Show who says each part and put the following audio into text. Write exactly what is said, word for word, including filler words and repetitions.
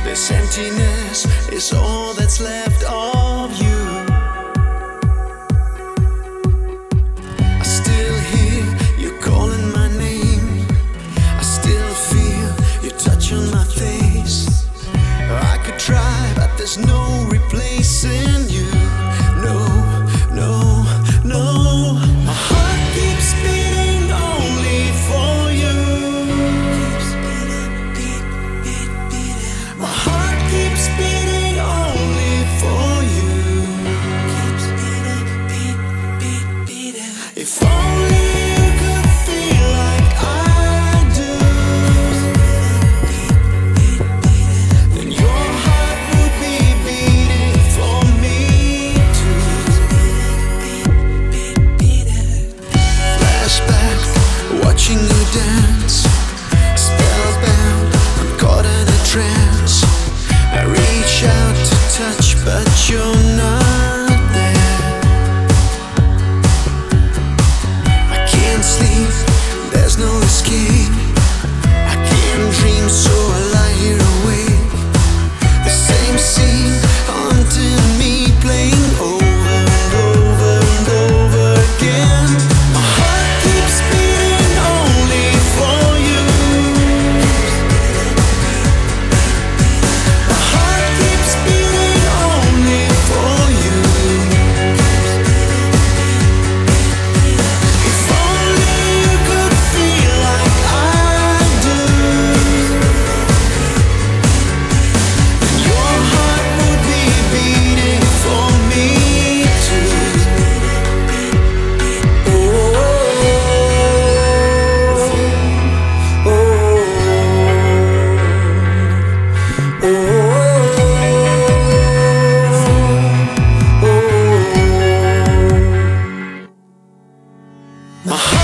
Speaker 1: This emptiness is all that's left of you. I still hear you calling my name. I still feel your touch on my face. I could try, but there's no replacing you. No, no, no. My heart keeps beating only for you. My heart keeps beating only for you. If only you could feel like I do, then your heart would be beating for me too. Flashback, watching you dance, spellbound, I'm caught in a trance. I reach out to touch, but you're not there. I can't sleep, there's no escape. I can't dream, so I lie here awake. The same scene haunting me, playing over and over and over again. My heart keeps beating only for you. My heart keeps beating only for you. If only you could feel like I do, then your heart would be beating for me too. Oh, oh, oh, oh, oh. My